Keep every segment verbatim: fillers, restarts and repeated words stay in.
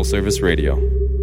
Service Radio.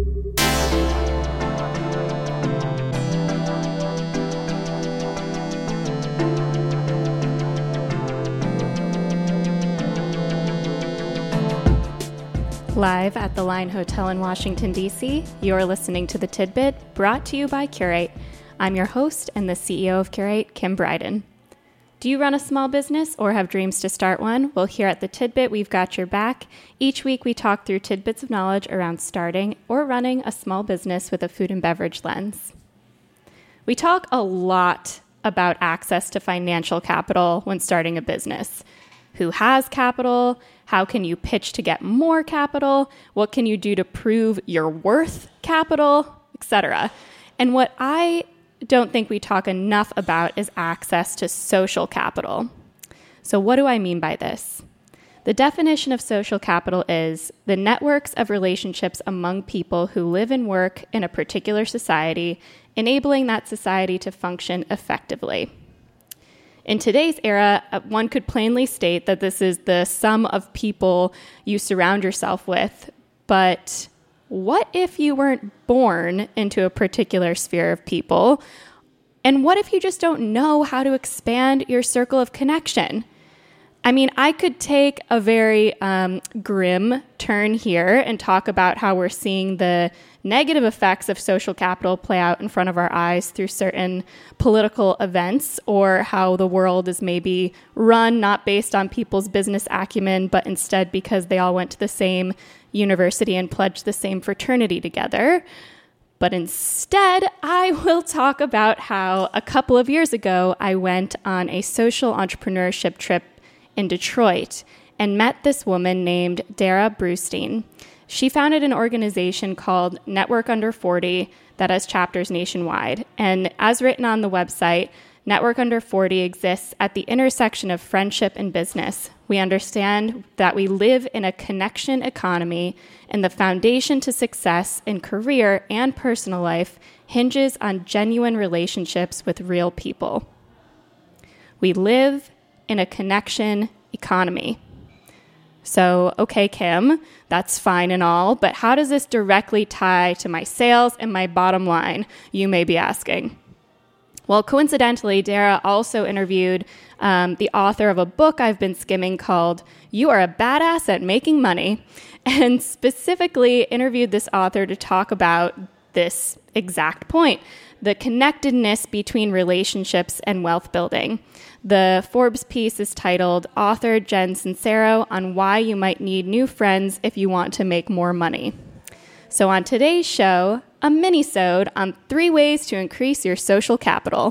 Live at the Line Hotel in Washington, D C, you're listening to The Tidbit, brought to you by Qurate. I'm your host and the C E O of Qurate, Kim Bryden. Do you run a small business or have dreams to start one? Well, here at The Tidbit, we've got your back. Each week, we talk through tidbits of knowledge around starting or running a small business with a food and beverage lens. We talk a lot about access to financial capital when starting a business. Who has capital? How can you pitch to get more capital? What can you do to prove you're worth capital, et cetera? And what I don't think we talk enough about is access to social capital. So what do I mean by this? The definition of social capital is the networks of relationships among people who live and work in a particular society, enabling that society to function effectively. In today's era, one could plainly state that this is the sum of people you surround yourself with. But what if you weren't born into a particular sphere of people? And what if you just don't know how to expand your circle of connection? I mean, I could take a very um, grim turn here and talk about how we're seeing the negative effects of social capital play out in front of our eyes through certain political events, or how the world is maybe run not based on people's business acumen, but instead because they all went to the same university and pledged the same fraternity together. But instead, I will talk about how a couple of years ago, I went on a social entrepreneurship trip in Detroit and met this woman named Dara Brustein. She founded an organization called Network Under forty that has chapters nationwide. And as written on the website, Network Under forty exists at the intersection of friendship and business. We understand that we live in a connection economy, and the foundation to success in career and personal life hinges on genuine relationships with real people. We live in a connection economy. So, okay, Kim, that's fine and all, but how does this directly tie to my sales and my bottom line, you may be asking? Well, coincidentally, Dara also interviewed um, the author of a book I've been skimming called You Are a Badass at Making Money, and specifically interviewed this author to talk about this exact point, the connectedness between relationships and wealth building. The Forbes piece is titled Author Jen Sincero on Why You Might Need New Friends If You Want to Make More Money. So on today's show, a mini-sode on three ways to increase your social capital.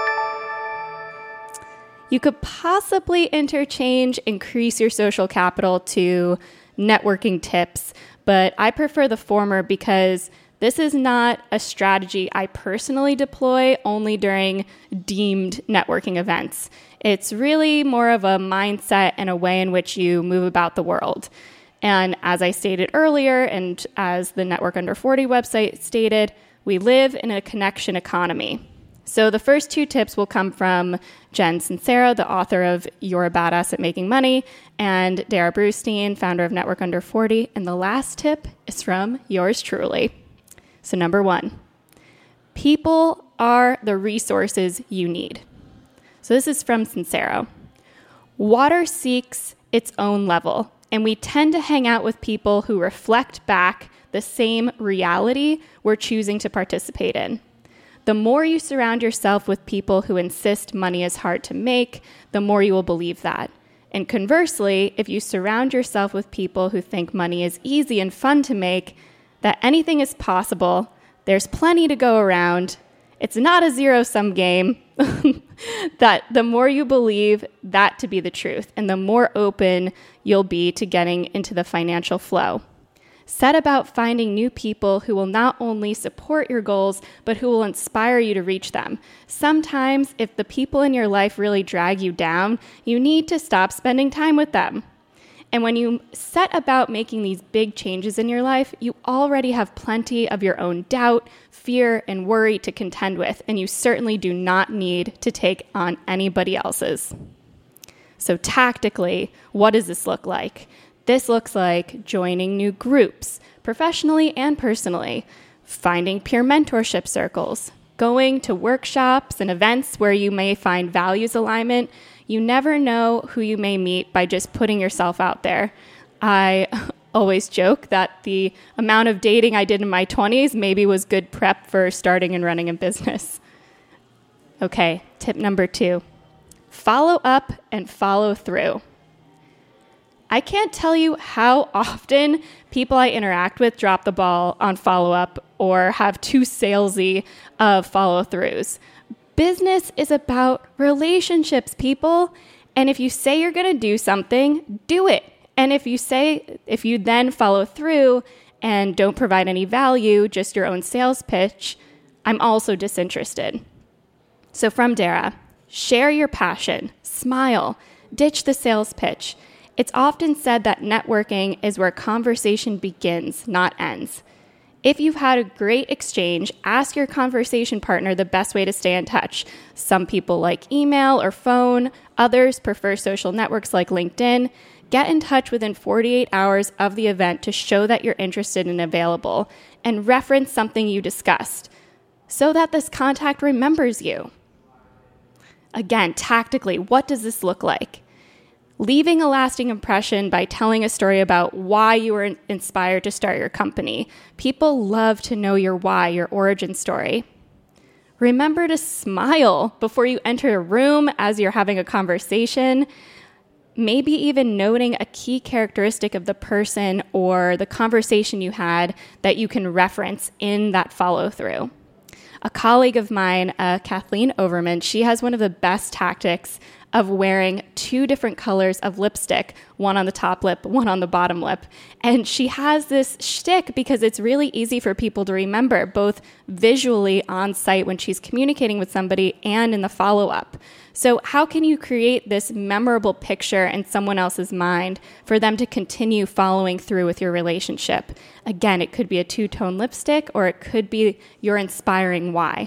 You could possibly interchange increase your social capital to networking tips, but I prefer the former because this is not a strategy I personally deploy only during deemed networking events. It's really more of a mindset and a way in which you move about the world. And as I stated earlier, and as the Network Under forty website stated, we live in a connection economy. So the first two tips will come from Jen Sincero, the author of You're a Badass at Making Money, and Dara Brustein, founder of Network Under forty. And the last tip is from yours truly. So number one, people are the resources you need. So this is from Sincero. Water seeks its own level, and we tend to hang out with people who reflect back the same reality we're choosing to participate in. The more you surround yourself with people who insist money is hard to make, the more you will believe that. And conversely, if you surround yourself with people who think money is easy and fun to make, that anything is possible, there's plenty to go around, it's not a zero-sum game, that the more you believe that to be the truth, and the more open you'll be to getting into the financial flow. Set about finding new people who will not only support your goals, but who will inspire you to reach them. Sometimes, if the people in your life really drag you down, you need to stop spending time with them. And when you set about making these big changes in your life, you already have plenty of your own doubt, fear, and worry to contend with, and you certainly do not need to take on anybody else's. So tactically, what does this look like? This looks like joining new groups, professionally and personally, finding peer mentorship circles, going to workshops and events where you may find values alignment. You never know who you may meet by just putting yourself out there. I always joke that the amount of dating I did in my twenties maybe was good prep for starting and running a business. Okay, tip number two, follow up and follow through. I can't tell you how often people I interact with drop the ball on follow-up or have too salesy of follow-throughs. Business is about relationships, people. And if you say you're going to do something, do it. And if you say, if you then follow through and don't provide any value, just your own sales pitch, I'm also disinterested. So from Dara, share your passion, smile, ditch the sales pitch. It's often said that networking is where conversation begins, not ends. If you've had a great exchange, ask your conversation partner the best way to stay in touch. Some people like email or phone. Others prefer social networks like LinkedIn. Get in touch within forty-eight hours of the event to show that you're interested and available, and reference something you discussed so that this contact remembers you. Again, tactically, what does this look like? Leaving a lasting impression by telling a story about why you were inspired to start your company. People love to know your why, your origin story. Remember to smile before you enter a room as you're having a conversation. Maybe even noting a key characteristic of the person or the conversation you had that you can reference in that follow-through. A colleague of mine, uh, Kathleen Overman, she has one of the best tactics of wearing two different colors of lipstick, one on the top lip, one on the bottom lip. And she has this shtick because it's really easy for people to remember, both visually on site when she's communicating with somebody and in the follow-up. So how can you create this memorable picture in someone else's mind for them to continue following through with your relationship? Again, it could be a two-tone lipstick or it could be your inspiring why.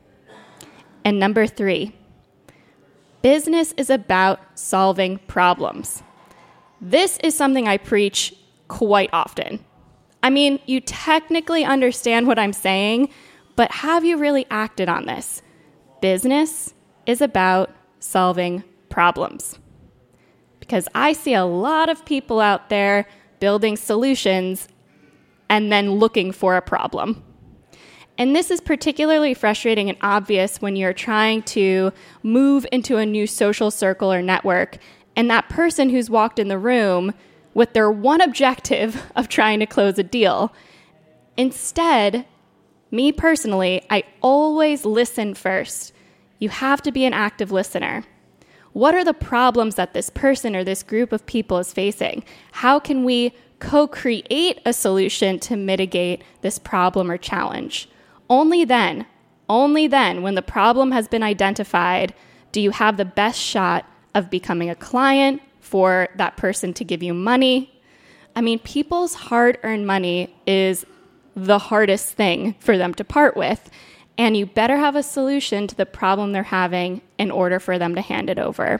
And number three, business is about solving problems. This is something I preach quite often. I mean, you technically understand what I'm saying, but have you really acted on this? Business is about solving problems. Because I see a lot of people out there building solutions and then looking for a problem. And this is particularly frustrating and obvious when you're trying to move into a new social circle or network, and that person who's walked in the room with their one objective of trying to close a deal. Instead, me personally, I always listen first. You have to be an active listener. What are the problems that this person or this group of people is facing? How can we co-create a solution to mitigate this problem or challenge? Only then, only then, when the problem has been identified, do you have the best shot of becoming a client for that person to give you money. I mean, people's hard-earned money is the hardest thing for them to part with, and you better have a solution to the problem they're having in order for them to hand it over.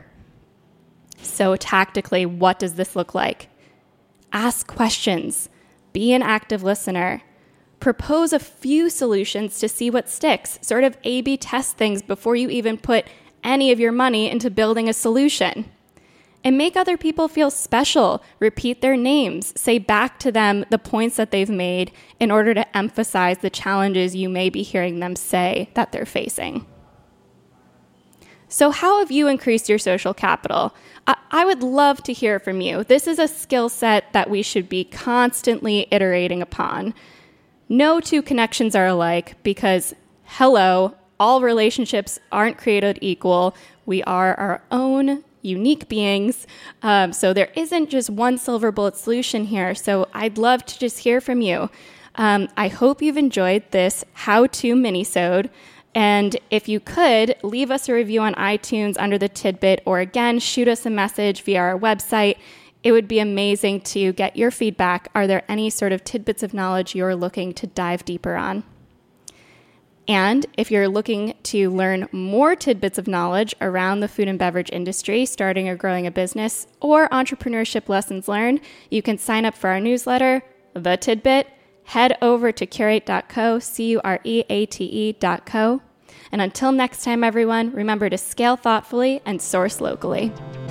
So tactically, what does this look like? Ask questions. Be an active listener. Propose a few solutions to see what sticks. Sort of A B test things before you even put any of your money into building a solution. And make other people feel special. Repeat their names. Say back to them the points that they've made in order to emphasize the challenges you may be hearing them say that they're facing. So how have you increased your social capital? I, I would love to hear from you. This is a skill set that we should be constantly iterating upon. No two connections are alike because, hello, all relationships aren't created equal. We are our own unique beings. Um, so there isn't just one silver bullet solution here. So I'd love to just hear from you. Um, I hope you've enjoyed this how-to mini-sode. And if you could, leave us a review on iTunes under the tidbit, or again, shoot us a message via our website. It would be amazing to get your feedback. Are there any sort of tidbits of knowledge you're looking to dive deeper on? And if you're looking to learn more tidbits of knowledge around the food and beverage industry, starting or growing a business, or entrepreneurship lessons learned, you can sign up for our newsletter, The Tidbit. Head over to curate dot co, C U R E A T E dot co. And until next time, everyone, remember to scale thoughtfully and source locally.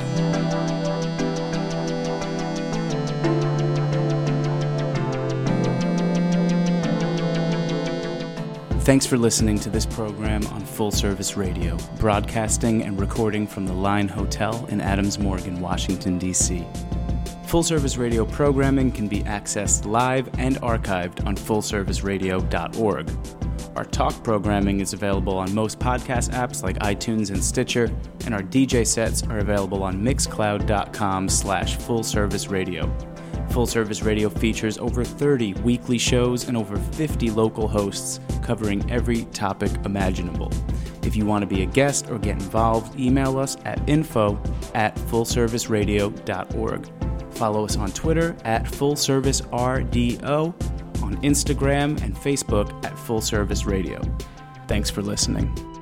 Thanks for listening to this program on Full Service Radio, broadcasting and recording from the Line Hotel in Adams Morgan, Washington, D C Full Service Radio programming can be accessed live and archived on full service radio dot org. Our talk programming is available on most podcast apps like iTunes and Stitcher, and our D J sets are available on mixcloud dot com slash full service radio. Full Service Radio features over thirty weekly shows and over fifty local hosts covering every topic imaginable. If you want to be a guest or get involved, email us at info at full service radio dot org. Follow us on Twitter at full service R D O, on Instagram and Facebook at Full Service Radio. Thanks for listening.